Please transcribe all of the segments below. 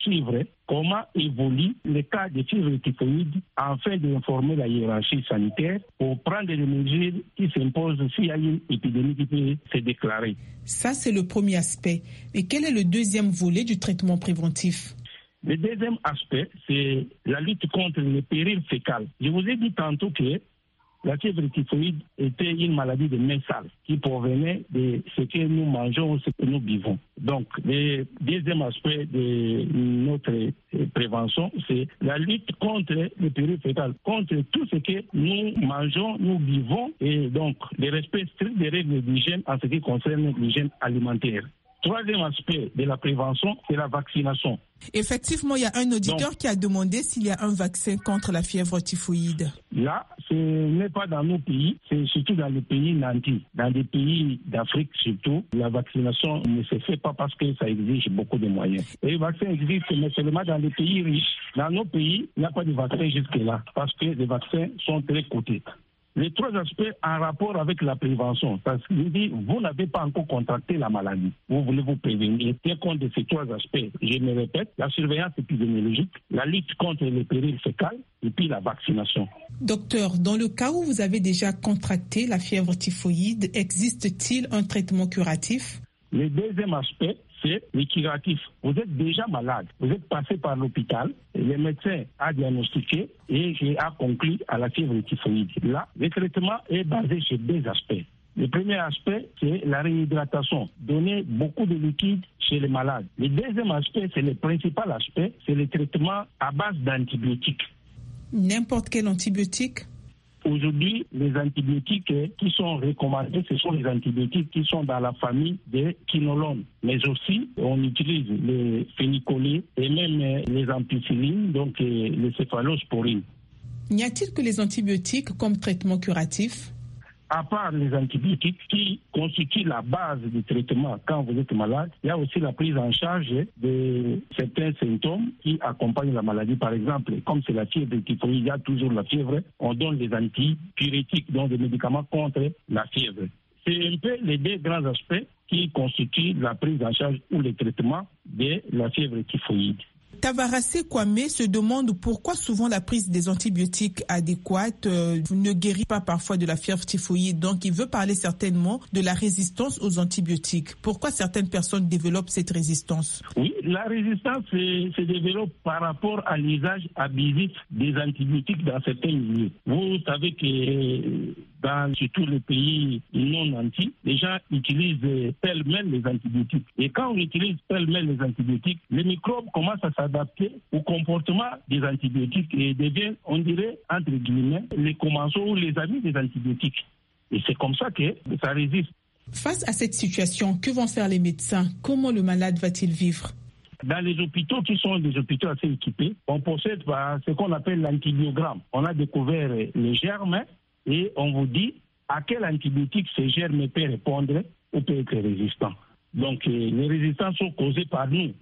suivre comment évolue le cas de fièvre typhoïde afin d'informer la hiérarchie sanitaire pour prendre les mesures qui s'imposent s'il y a une épidémie qui peut se déclarer. Ça, c'est le premier aspect. Et quel est le deuxième volet du traitement préventif? Le deuxième aspect, c'est la lutte contre le péril fécal. Je vous ai dit tantôt que la fièvre typhoïde était une maladie de main sale qui provenait de ce que nous mangeons ou ce que nous buvons. Donc, le deuxième aspect de notre prévention, c'est la lutte contre le péril fécal, contre tout ce que nous mangeons, nous buvons, et donc le respect strict des règles d'hygiène en ce qui concerne l'hygiène alimentaire. Troisième aspect de la prévention, c'est la vaccination. Effectivement, il y a un auditeur qui a demandé s'il y a un vaccin contre la fièvre typhoïde. Là, ce n'est pas dans nos pays, c'est surtout dans les pays nantis. Dans les pays d'Afrique surtout, la vaccination ne se fait pas parce que ça exige beaucoup de moyens. Et le vaccin existe, mais seulement dans les pays riches. Dans nos pays, il n'y a pas de vaccin jusque-là parce que les vaccins sont très coûteux. Les trois aspects en rapport avec la prévention, parce qu'il dit, vous n'avez pas encore contracté la maladie. Vous voulez vous prévenir. Tiens compte de ces trois aspects. Je me répète, la surveillance épidémiologique, la lutte contre les périls fécales et puis la vaccination. Docteur, dans le cas où vous avez déjà contracté la fièvre typhoïde, existe-t-il un traitement curatif? Le deuxième aspect, c'est le curatif. Vous êtes déjà malade, vous êtes passé par l'hôpital, le médecin a diagnostiqué et a conclu à la fièvre typhoïde. Là, le traitement est basé sur deux aspects. Le premier aspect, c'est la réhydratation, donner beaucoup de liquide chez les malades. Le deuxième aspect, c'est le principal aspect, c'est le traitement à base d'antibiotiques. N'importe quel antibiotique? Aujourd'hui, les antibiotiques qui sont recommandés, ce sont les antibiotiques qui sont dans la famille des quinolones. Mais aussi, on utilise les phénicolés et même les ampicillines, donc les céphalosporines. N'y a-t-il que les antibiotiques comme traitement curatif? À part les antibiotiques qui constituent la base du traitement quand vous êtes malade, il y a aussi la prise en charge de certains symptômes qui accompagnent la maladie. Par exemple, comme c'est la fièvre typhoïde, il y a toujours la fièvre, on donne des antipyrétiques, donc des médicaments contre la fièvre. C'est un peu les deux grands aspects qui constituent la prise en charge ou le traitement de la fièvre typhoïde. Tavaracé Kwame se demande pourquoi souvent la prise des antibiotiques adéquates ne guérit pas parfois de la fièvre typhoïde. Donc il veut parler certainement de la résistance aux antibiotiques. Pourquoi certaines personnes développent cette résistance? Oui, la résistance se développe par rapport à l'usage abusif des antibiotiques dans certains milieux. Vous savez que dans surtout les pays non nantis, les gens utilisent pêle-mêle les antibiotiques. Et quand on utilise pêle-mêle les antibiotiques, les microbes commencent à s'adapter au comportement des antibiotiques et deviennent, on dirait, entre guillemets, les commensaux ou les amis des antibiotiques. Et c'est comme ça que ça résiste. Face à cette situation, que vont faire les médecins? Comment le malade va-t-il vivre? Dans les hôpitaux qui sont des hôpitaux assez équipés, on possède ce qu'on appelle l'antibiogramme. On a découvert les germes et on vous dit à quel antibiotique ces germes peuvent répondre ou peuvent être résistants. Donc les résistances sont causées par nous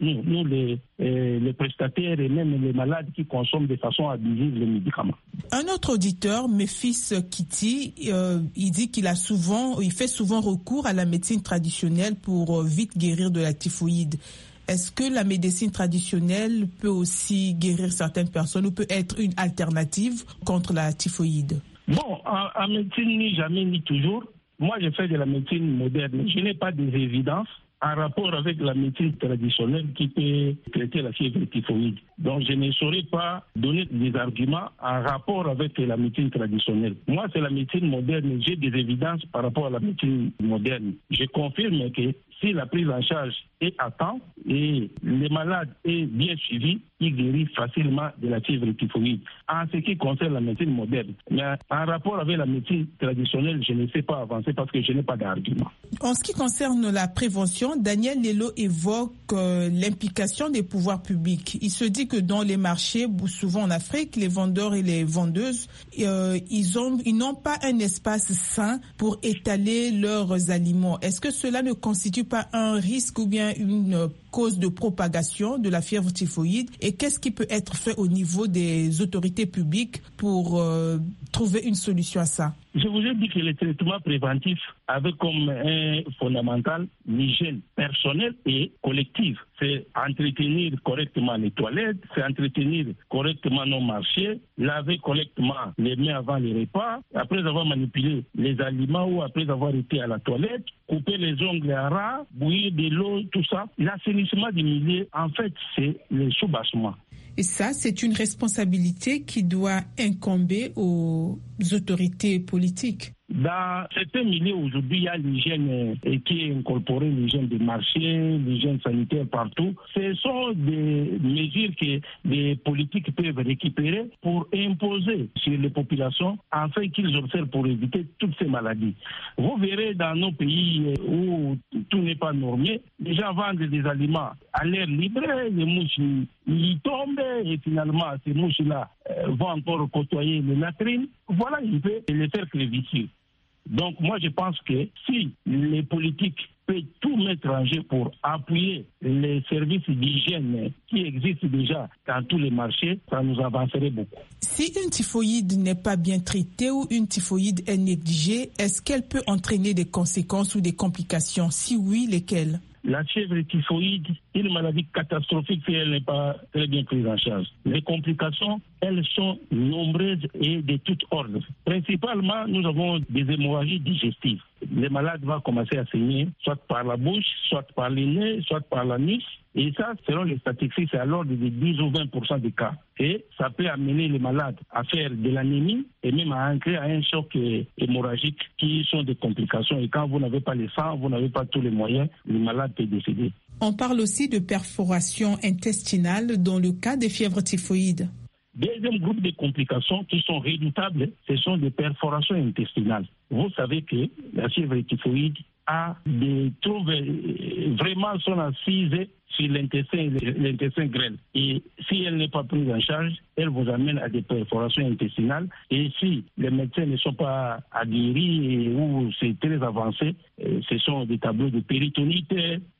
les prestataires et même les malades qui consomment de façon abusive les médicaments. Un autre auditeur, Memphis Kitty, il dit qu'il fait souvent recours à la médecine traditionnelle pour vite guérir de la typhoïde. Est-ce que la médecine traditionnelle peut aussi guérir certaines personnes ou peut être une alternative contre la typhoïde? Bon, en médecine, ni jamais, ni toujours. Moi, je fais de la médecine moderne. Je n'ai pas des évidences en rapport avec la médecine traditionnelle qui peut traiter la fièvre typhoïde. Donc, je ne saurais pas donner des arguments en rapport avec la médecine traditionnelle. Moi, c'est la médecine moderne. J'ai des évidences par rapport à la médecine moderne. Je confirme que si la prise en charge est à temps et les malades est bien suivi, il guérit facilement de la fièvre typhoïde. En ce qui concerne la médecine moderne. Mais en rapport avec la médecine traditionnelle, je ne sais pas avancer parce que je n'ai pas d'argument. En ce qui concerne la prévention, Daniel Lelo évoque l'implication des pouvoirs publics. Il se dit que dans les marchés, souvent en Afrique, les vendeurs et les vendeuses, ils n'ont pas un espace sain pour étaler leurs aliments. Est-ce que cela ne constitue pas un risque ou bien une cause de propagation de la fièvre typhoïde? Et qu'est-ce qui peut être fait au niveau des autorités publiques pour trouver une solution à ça? Je vous ai dit que le traitement préventif avait comme un fondamental l'hygiène personnelle et collective. C'est entretenir correctement les toilettes, c'est entretenir correctement nos marchés, laver correctement les mains avant les repas, après avoir manipulé les aliments ou après avoir été à la toilette, couper les ongles à ras, bouillir de l'eau, tout ça. L'assainissement des milieux, en fait, c'est le soubassement. Et ça, c'est une responsabilité qui doit incomber aux autorités politiques. Dans certains milieux aujourd'hui, il y a l'hygiène qui est incorporée, l'hygiène des marchés, l'hygiène sanitaire partout. Ce sont des mesures que les politiques peuvent récupérer pour imposer sur les populations afin qu'ils observent pour éviter toutes ces maladies. Vous verrez dans nos pays où tout n'est pas normé, les gens vendent des aliments à l'air libre, les mouches y tombent et finalement ces mouches-là vont encore côtoyer les latrines. Voilà, il peut les faire crévicieux. Donc moi je pense que si les politiques peuvent tout mettre en jeu pour appuyer les services d'hygiène qui existent déjà dans tous les marchés, ça nous avancerait beaucoup. Si une typhoïde n'est pas bien traitée ou une typhoïde est négligée, est-ce qu'elle peut entraîner des conséquences ou des complications? Si oui, lesquelles? La fièvre typhoïde, une maladie catastrophique si elle n'est pas très bien prise en charge. Les complications, elles sont nombreuses et de toutes ordres. Principalement, nous avons des hémorragies digestives. Les malades vont commencer à saigner, soit par la bouche, soit par les nez, soit par l'anus. Et ça, selon les statistiques, c'est à l'ordre de 10 ou 20% des cas. Et ça peut amener les malades à faire de l'anémie et même à entrer à un choc hémorragique qui sont des complications. Et quand vous n'avez pas le sang, vous n'avez pas tous les moyens, le malade peut décéder. On parle aussi de perforation intestinale dans le cas des fièvres typhoïdes. Deuxième groupe de complications qui sont redoutables, ce sont des perforations intestinales. Vous savez que la fièvre typhoïde a des troubles vraiment sont assises sur l'intestin grêle. Et si elle n'est pas prise en charge, elle vous amène à des perforations intestinales. Et si les médecins ne sont pas aguerris ou c'est très avancé, ce sont des tableaux de péritonite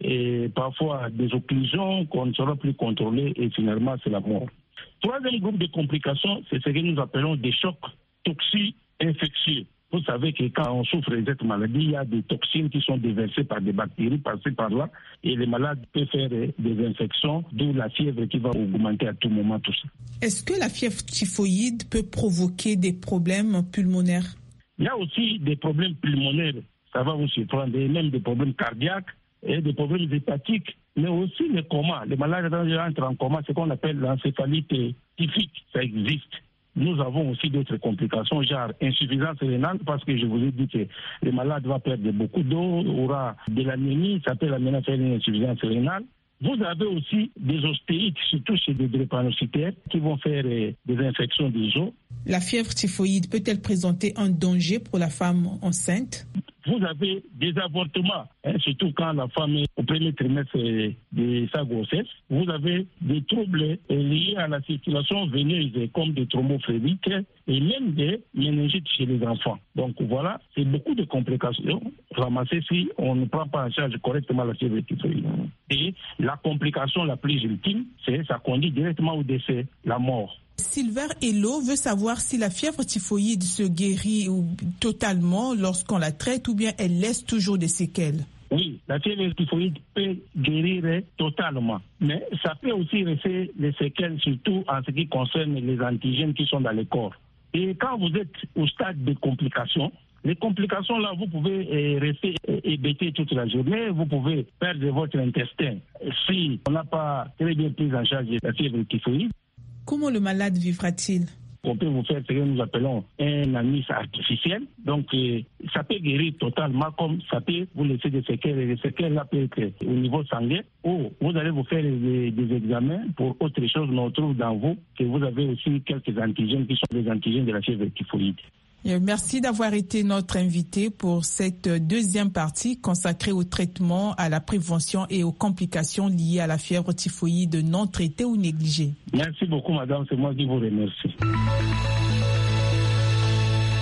et parfois des occlusions qu'on ne saura plus contrôler et finalement c'est la mort. Troisième groupe de complications, c'est ce que nous appelons des chocs toxi-infectieux. Vous savez que quand on souffre de cette maladie, il y a des toxines qui sont déversées par des bactéries passées par là et les malades peuvent faire des infections, d'où la fièvre qui va augmenter à tout moment, tout ça. Est-ce que la fièvre typhoïde peut provoquer des problèmes pulmonaires? Il y a aussi des problèmes pulmonaires, ça va vous surprendre, et même des problèmes cardiaques et des problèmes hépatiques, mais aussi le coma. Les malades entrent en coma, ce qu'on appelle l'encéphalite typhique, ça existe. Nous avons aussi d'autres complications, genre insuffisance rénale, parce que je vous ai dit que le malade va perdre beaucoup d'eau, aura de l'anémie, ça peut l'amener à faire une insuffisance rénale. Vous avez aussi des ostéites, surtout chez des drépanocytaires, qui vont faire des infections des os. La fièvre typhoïde peut-elle présenter un danger pour la femme enceinte? Vous avez des avortements, surtout quand la femme est au premier trimestre de sa grossesse. Vous avez des troubles liés à la circulation veineuse, comme des thrombophlébite et même des méningites chez les enfants. Donc voilà, c'est beaucoup de complications ramassées si on ne prend pas en charge correctement la fièvre typhoïde. Et la complication la plus ultime, c'est ça conduit directement au décès, la mort. Silver Hello veut savoir si la fièvre typhoïde se guérit totalement lorsqu'on la traite ou bien elle laisse toujours des séquelles. Oui, la fièvre typhoïde peut guérir totalement, mais ça peut aussi rester des séquelles, surtout en ce qui concerne les antigènes qui sont dans le corps. Et quand vous êtes au stade de complications, les complications là, vous pouvez rester hébété toute la journée, vous pouvez perdre votre intestin si on n'a pas très bien pris en charge la fièvre typhoïde. Comment le malade vivra-t-il? On peut vous faire ce que nous appelons un anis artificiel. Donc, ça peut guérir totalement comme ça peut vous laisser des séquelles. Et les séquelles là peuvent être au niveau sanguin ou vous allez vous faire des examens pour autre chose, mais on trouve dans vous que vous avez aussi quelques antigènes qui sont des antigènes de la fièvre typhoïde. Merci d'avoir été notre invité pour cette deuxième partie consacrée au traitement, à la prévention et aux complications liées à la fièvre typhoïde non traitée ou négligée. Merci beaucoup, madame. C'est moi qui vous remercie.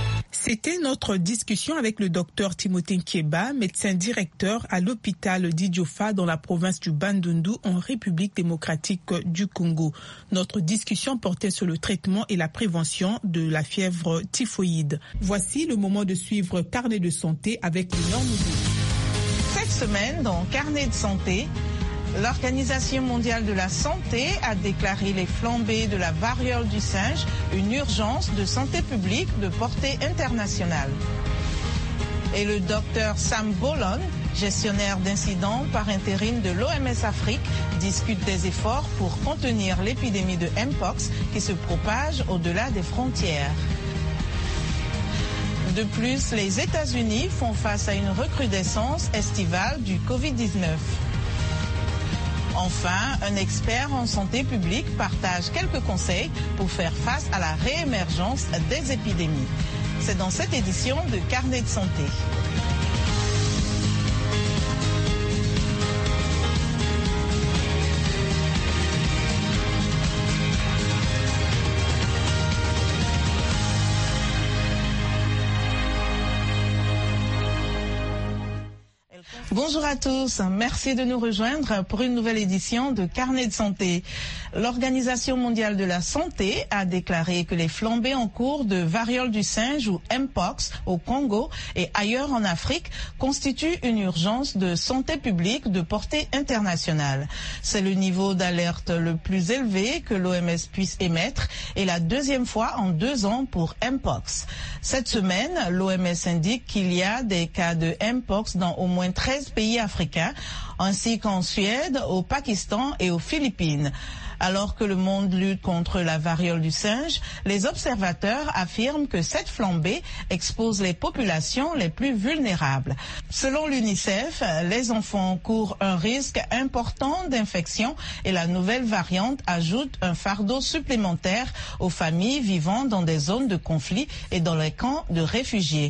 C'était notre discussion avec le docteur Timothée Nkieba, médecin directeur à l'hôpital d'Idiofa dans la province du Bandundu en République démocratique du Congo. Notre discussion portait sur le traitement et la prévention de la fièvre typhoïde. Voici le moment de suivre Carnet de santé avec Léon Moudou. Cette semaine, dans Carnet de santé, l'Organisation mondiale de la santé a déclaré les flambées de la variole du singe une urgence de santé publique de portée internationale. Et le docteur Sam Bolon, gestionnaire d'incidents par intérim de l'OMS Afrique, discute des efforts pour contenir l'épidémie de Mpox qui se propage au-delà des frontières. De plus, les États-Unis font face à une recrudescence estivale du Covid-19. Enfin, un expert en santé publique partage quelques conseils pour faire face à la réémergence des épidémies. C'est dans cette édition de Carnet de santé. Bonjour à tous, merci de nous rejoindre pour une nouvelle édition de Carnet de santé. L'Organisation mondiale de la santé a déclaré que les flambées en cours de variole du singe ou Mpox au Congo et ailleurs en Afrique constituent une urgence de santé publique de portée internationale. C'est le niveau d'alerte le plus élevé que l'OMS puisse émettre et la deuxième fois en 2 ans pour Mpox. Cette semaine, l'OMS indique qu'il y a des cas de Mpox dans au moins 13 pays africains, ainsi qu'en Suède, au Pakistan et aux Philippines. Alors que le monde lutte contre la variole du singe, les observateurs affirment que cette flambée expose les populations les plus vulnérables. Selon l'UNICEF, les enfants courent un risque important d'infection et la nouvelle variante ajoute un fardeau supplémentaire aux familles vivant dans des zones de conflit et dans les camps de réfugiés.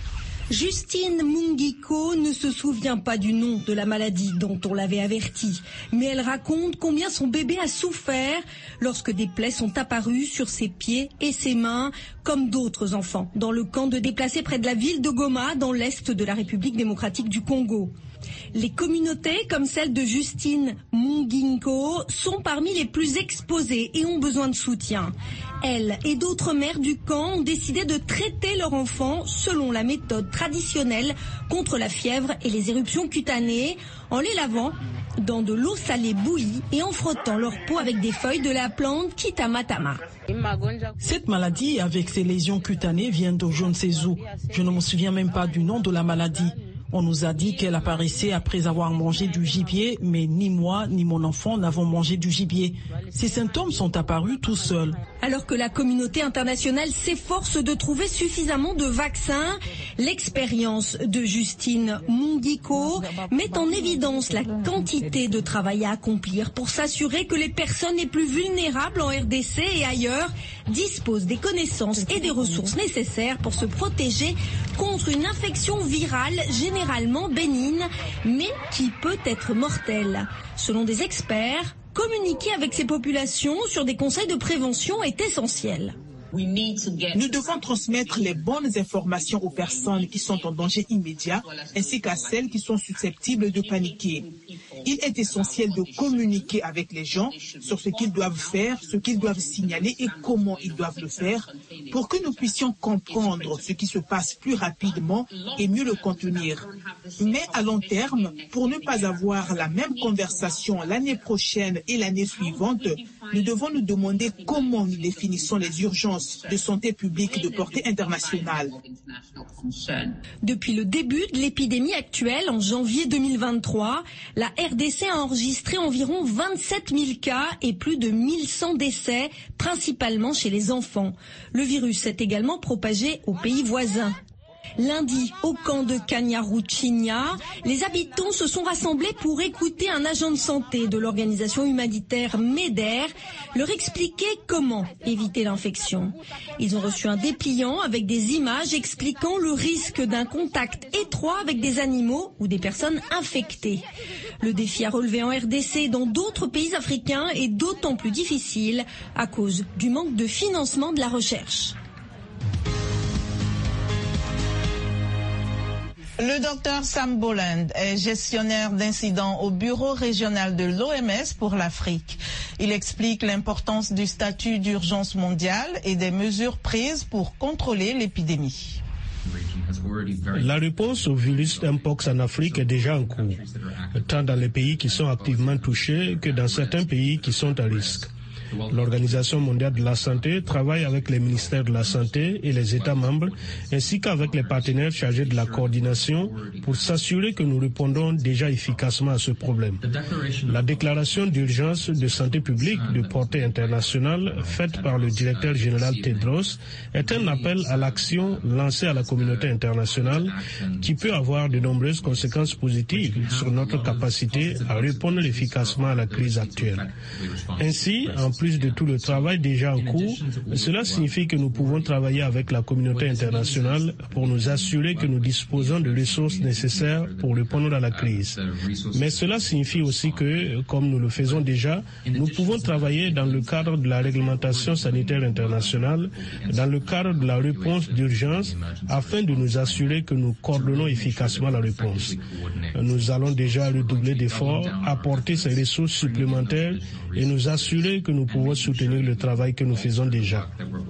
Justine Mungiko ne se souvient pas du nom de la maladie dont on l'avait avertie, mais elle raconte combien son bébé a souffert lorsque des plaies sont apparues sur ses pieds et ses mains, comme d'autres enfants, dans le camp de déplacés près de la ville de Goma, dans l'est de la République démocratique du Congo. Les communautés, comme celle de Justine Mungiko, sont parmi les plus exposées et ont besoin de soutien. Elle et d'autres mères du camp ont décidé de traiter leurs enfants selon la méthode traditionnelle contre la fièvre et les éruptions cutanées, en les lavant dans de l'eau salée bouillie et en frottant leur peau avec des feuilles de la plante Kitamatama. Cette maladie avec ses lésions cutanées vient de je ne sais où. Je ne me souviens même pas du nom de la maladie. On nous a dit qu'elle apparaissait après avoir mangé du gibier, mais ni moi ni mon enfant n'avons mangé du gibier. Ces symptômes sont apparus tout seuls. Alors que la communauté internationale s'efforce de trouver suffisamment de vaccins, l'expérience de Justine Mungiko met en évidence la quantité de travail à accomplir pour s'assurer que les personnes les plus vulnérables en RDC et ailleurs disposent des connaissances et des ressources nécessaires pour se protéger contre une infection virale généralement bénigne, mais qui peut être mortelle. Selon des experts, communiquer avec ces populations sur des conseils de prévention est essentiel. Nous devons transmettre les bonnes informations aux personnes qui sont en danger immédiat ainsi qu'à celles qui sont susceptibles de paniquer. Il est essentiel de communiquer avec les gens sur ce qu'ils doivent faire, ce qu'ils doivent signaler et comment ils doivent le faire pour que nous puissions comprendre ce qui se passe plus rapidement et mieux le contenir. Mais à long terme, pour ne pas avoir la même conversation l'année prochaine et l'année suivante, nous devons nous demander comment nous définissons les urgences de santé publique de portée internationale. Depuis le début de l'épidémie actuelle, en janvier 2023, la RDC a enregistré environ 27 000 cas et plus de 1100 décès, principalement chez les enfants. Le virus s'est également propagé aux pays voisins. Lundi, au camp de Kanyaruchinya, les habitants se sont rassemblés pour écouter un agent de santé de l'organisation humanitaire MEDER leur expliquer comment éviter l'infection. Ils ont reçu un dépliant avec des images expliquant le risque d'un contact étroit avec des animaux ou des personnes infectées. Le défi à relever en RDC et dans d'autres pays africains est d'autant plus difficile à cause du manque de financement de la recherche. Le docteur Sam Boland est gestionnaire d'incidents au bureau régional de l'OMS pour l'Afrique. Il explique l'importance du statut d'urgence mondiale et des mesures prises pour contrôler l'épidémie. La réponse au virus Mpox en Afrique est déjà en cours, tant dans les pays qui sont activement touchés que dans certains pays qui sont à risque. L'Organisation mondiale de la santé travaille avec les ministères de la santé et les États membres, ainsi qu'avec les partenaires chargés de la coordination pour s'assurer que nous répondons déjà efficacement à ce problème. La déclaration d'urgence de santé publique de portée internationale faite par le directeur général Tedros est un appel à l'action lancé à la communauté internationale qui peut avoir de nombreuses conséquences positives sur notre capacité à répondre efficacement à la crise actuelle. Ainsi, en plus de tout le travail déjà en cours, cela signifie que nous pouvons travailler avec la communauté internationale pour nous assurer que nous disposons de ressources nécessaires pour répondre à la crise. Mais cela signifie aussi que, comme nous le faisons déjà, nous pouvons travailler dans le cadre de la réglementation sanitaire internationale, dans le cadre de la réponse d'urgence, afin de nous assurer que nous coordonnons efficacement la réponse. Nous allons déjà redoubler d'efforts, apporter ces ressources supplémentaires et nous assurer que nous pouvons soutenir le travail que nous faisons déjà.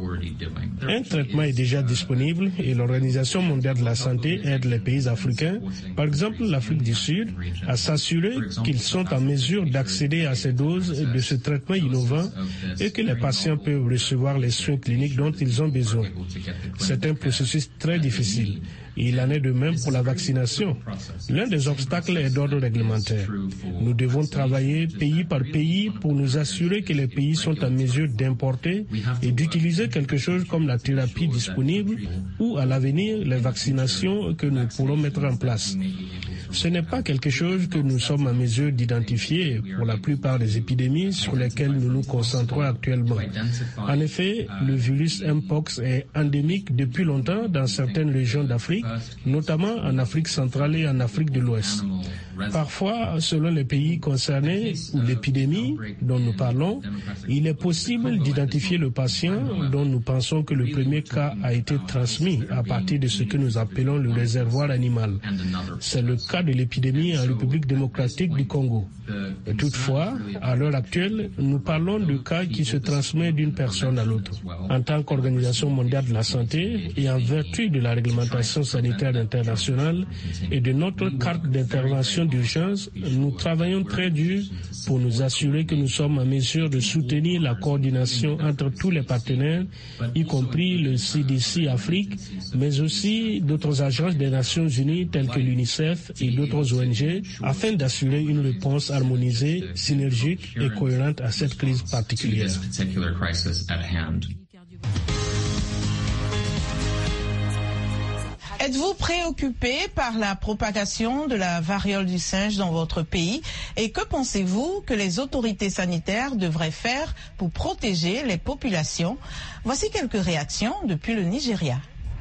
Un traitement est déjà disponible et l'Organisation mondiale de la santé aide les pays africains, par exemple l'Afrique du Sud, à s'assurer qu'ils sont en mesure d'accéder à ces doses de ce traitement innovant et que les patients peuvent recevoir les soins cliniques dont ils ont besoin. C'est un processus très difficile. Il en est de même pour la vaccination. L'un des obstacles est d'ordre réglementaire. Nous devons travailler pays par pays pour nous assurer que les pays sont en mesure d'importer et d'utiliser quelque chose comme la thérapie disponible ou à l'avenir les vaccinations que nous pourrons mettre en place. Ce n'est pas quelque chose que nous sommes en mesure d'identifier pour la plupart des épidémies sur lesquelles nous nous concentrons actuellement. En effet, le virus Mpox est endémique depuis longtemps dans certaines régions d'Afrique, notamment en Afrique centrale et en Afrique de l'Ouest. Parfois, selon les pays concernés ou l'épidémie dont nous parlons, il est possible d'identifier le patient dont nous pensons que le premier cas a été transmis à partir de ce que nous appelons le réservoir animal. C'est le cas de l'épidémie en République démocratique du Congo. Toutefois, à l'heure actuelle, nous parlons de cas qui se transmettent d'une personne à l'autre. En tant qu'Organisation mondiale de la santé et en vertu de la réglementation sanitaire internationale et de notre carte d'intervention d'urgence, nous travaillons très dur pour nous assurer que nous sommes en mesure de soutenir la coordination entre tous les partenaires, y compris le CDC Afrique, mais aussi d'autres agences des Nations Unies telles que l'UNICEF et d'autres ONG, afin d'assurer une réponse harmonisée, synergique et cohérente à cette crise particulière. Êtes-vous préoccupé par la propagation de la variole du singe dans votre pays et que pensez-vous que les autorités sanitaires devraient faire pour protéger les populations? Voici quelques réactions depuis le Nigeria.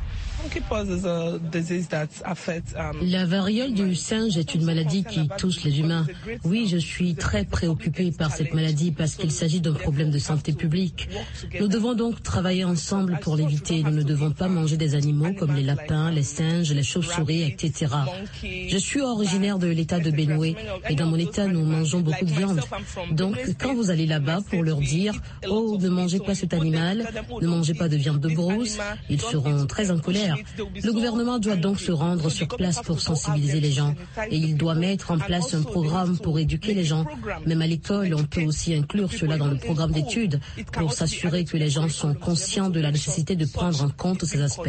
La variole du singe est une maladie qui touche les humains. Oui, je suis très préoccupée par cette maladie parce qu'il s'agit d'un problème de santé publique. Nous devons donc travailler ensemble pour l'éviter. Nous ne devons pas manger des animaux comme les lapins, les singes, les chauves-souris, etc. Je suis originaire de l'État de Benue et dans mon État, nous mangeons beaucoup de viande. Donc, quand vous allez là-bas pour leur dire « Oh, ne mangez pas cet animal, ne mangez pas de viande de brousse », ils seront très en colère. Le gouvernement doit donc se rendre sur place pour sensibiliser les gens et il doit mettre en place un programme pour éduquer les gens. Même à l'école, on peut aussi inclure cela dans le programme d'études pour s'assurer que les gens sont conscients de la nécessité de prendre en compte ces aspects.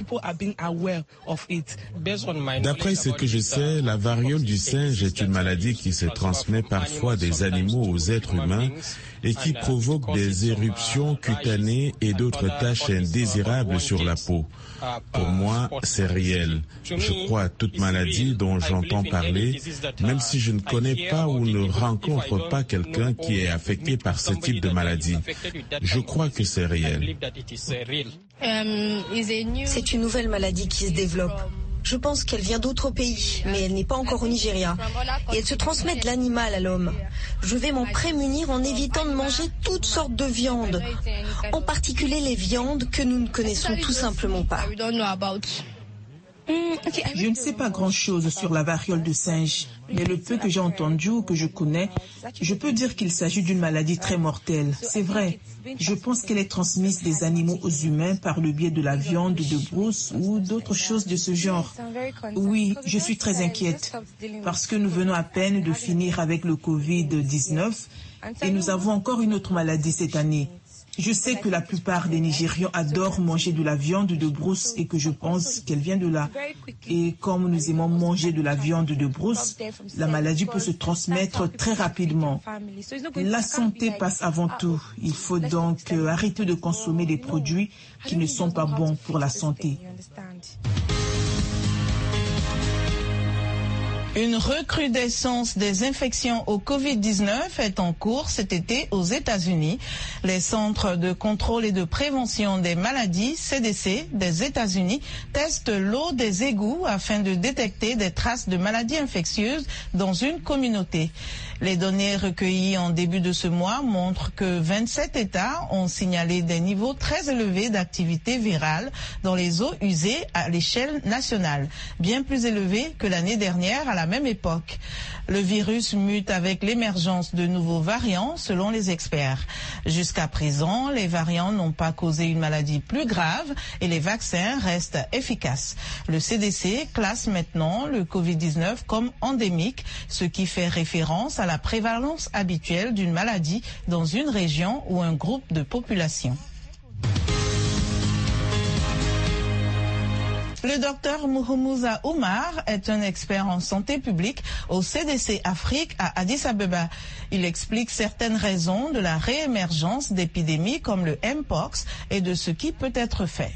D'après ce que je sais, la variole du singe est une maladie qui se transmet parfois des animaux aux êtres humains et qui provoque des éruptions cutanées et d'autres taches indésirables sur la peau. Pour moi, c'est réel. Je crois à toute maladie dont j'entends parler, même si je ne connais pas ou ne rencontre pas quelqu'un qui est affecté par ce type de maladie. Je crois que c'est réel. C'est une nouvelle maladie qui se développe. Je pense qu'elle vient d'autres pays, mais elle n'est pas encore au Nigeria. Et elle se transmet de l'animal à l'homme. Je vais m'en prémunir en évitant de manger toutes sortes de viandes, en particulier les viandes que nous ne connaissons tout simplement pas. Je ne sais pas grand-chose sur la variole du singe, mais le peu que j'ai entendu ou que je connais, je peux dire qu'il s'agit d'une maladie très mortelle. C'est vrai, je pense qu'elle est transmise des animaux aux humains par le biais de la viande de brousse ou d'autres choses de ce genre. Oui, je suis très inquiète parce que nous venons à peine de finir avec le Covid-19 et nous avons encore une autre maladie cette année. Je sais que la plupart des Nigérians adorent manger de la viande de brousse et que je pense qu'elle vient de là. Et comme nous aimons manger de la viande de brousse, la maladie peut se transmettre très rapidement. La santé passe avant tout. Il faut donc arrêter de consommer des produits qui ne sont pas bons pour la santé. Une recrudescence des infections au Covid-19 est en cours cet été aux États-Unis. Les centres de contrôle et de prévention des maladies, CDC, des États-Unis, testent l'eau des égouts afin de détecter des traces de maladies infectieuses dans une communauté. Les données recueillies en début de ce mois montrent que 27 États ont signalé des niveaux très élevés d'activité virale dans les eaux usées à l'échelle nationale, bien plus élevés que l'année dernière à la même époque. Le virus mute avec l'émergence de nouveaux variants, selon les experts. Jusqu'à présent, les variants n'ont pas causé une maladie plus grave et les vaccins restent efficaces. Le CDC classe maintenant le Covid-19 comme endémique, ce qui fait référence à la prévalence habituelle d'une maladie dans une région ou un groupe de population. Le docteur Muhumuza Oumar est un expert en santé publique au CDC Afrique à Addis Abeba. Il explique certaines raisons de la réémergence d'épidémies comme le Mpox et de ce qui peut être fait.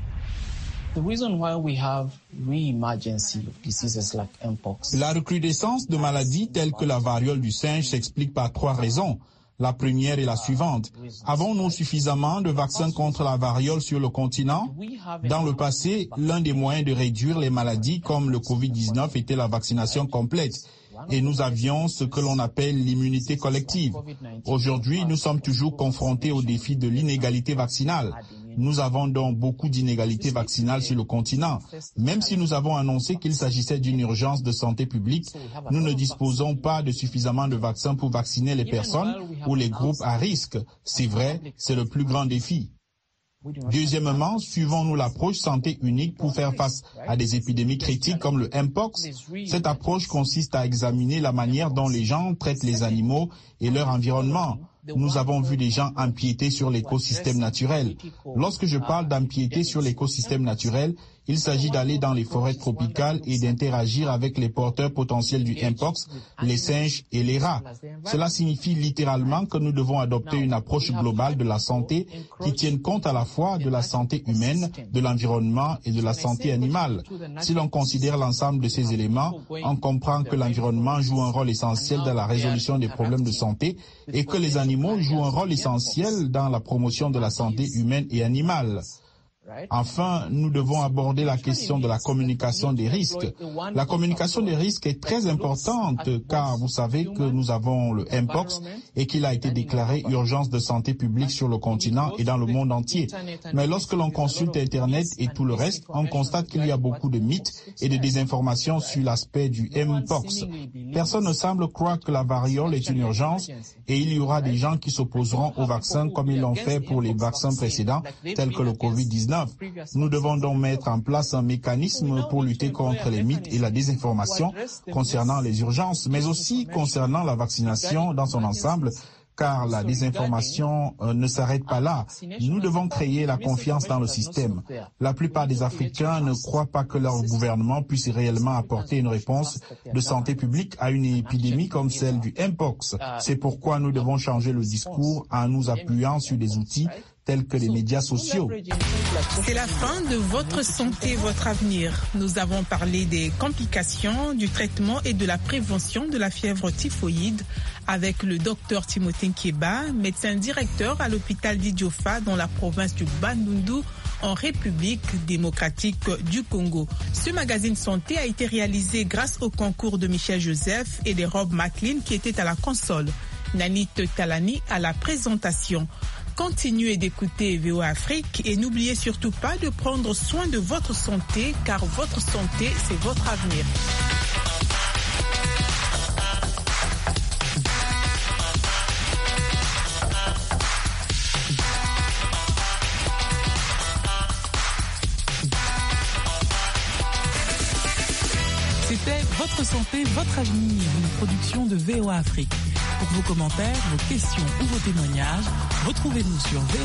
La recrudescence de maladies telles que la variole du singe s'explique par 3 raisons. La première est la suivante. Avons-nous suffisamment de vaccins contre la variole sur le continent? Dans le passé, l'un des moyens de réduire les maladies comme le Covid-19 était la vaccination complète. Et nous avions ce que l'on appelle l'immunité collective. Aujourd'hui, nous sommes toujours confrontés au défi de l'inégalité vaccinale. Nous avons donc beaucoup d'inégalités vaccinales sur le continent. Même si nous avons annoncé qu'il s'agissait d'une urgence de santé publique, nous ne disposons pas de suffisamment de vaccins pour vacciner les personnes ou les groupes à risque. C'est vrai, c'est le plus grand défi. Deuxièmement, suivons-nous l'approche santé unique pour faire face à des épidémies critiques comme le Mpox? Cette approche consiste à examiner la manière dont les gens traitent les animaux et leur environnement. Nous avons vu des gens empiéter sur l'écosystème naturel. Lorsque je parle d'empiéter sur l'écosystème naturel, il s'agit d'aller dans les forêts tropicales et d'interagir avec les porteurs potentiels du Mpox, les singes et les rats. Cela signifie littéralement que nous devons adopter une approche globale de la santé qui tienne compte à la fois de la santé humaine, de l'environnement et de la santé animale. Si l'on considère l'ensemble de ces éléments, on comprend que l'environnement joue un rôle essentiel dans la résolution des problèmes de santé et que les animaux jouent un rôle essentiel dans la promotion de la santé humaine et animale. Enfin, nous devons aborder la question de la communication des risques. La communication des risques est très importante car vous savez que nous avons le Mpox et qu'il a été déclaré urgence de santé publique sur le continent et dans le monde entier. Mais lorsque l'on consulte Internet et tout le reste, on constate qu'il y a beaucoup de mythes et de désinformations sur l'aspect du Mpox. Personne ne semble croire que la variole est une urgence et il y aura des gens qui s'opposeront au vaccin comme ils l'ont fait pour les vaccins précédents tels que le Covid-19. Nous devons donc mettre en place un mécanisme pour lutter contre les mythes et la désinformation concernant les urgences, mais aussi concernant la vaccination dans son ensemble, car la désinformation ne s'arrête pas là. Nous devons créer la confiance dans le système. La plupart des Africains ne croient pas que leur gouvernement puisse réellement apporter une réponse de santé publique à une épidémie comme celle du Mpox. C'est pourquoi nous devons changer le discours en nous appuyant sur des outils tels que les médias sociaux. C'est la fin de Votre santé, votre avenir. Nous avons parlé des complications, du traitement et de la prévention de la fièvre typhoïde avec le docteur Timothée Nkieba, médecin directeur à l'hôpital d'Idiofa dans la province du Bandundu en République démocratique du Congo. Ce magazine santé a été réalisé grâce au concours de Michel Joseph et des Rob McLean qui étaient à la console. Nanit Talani à la présentation. continuez d'écouter VOA Afrique et n'oubliez surtout pas de prendre soin de votre santé car votre santé, c'est votre avenir. C'était Votre santé, votre avenir, une production de VOA Afrique. Pour vos commentaires, vos questions ou vos témoignages, retrouvez-nous sur VOA.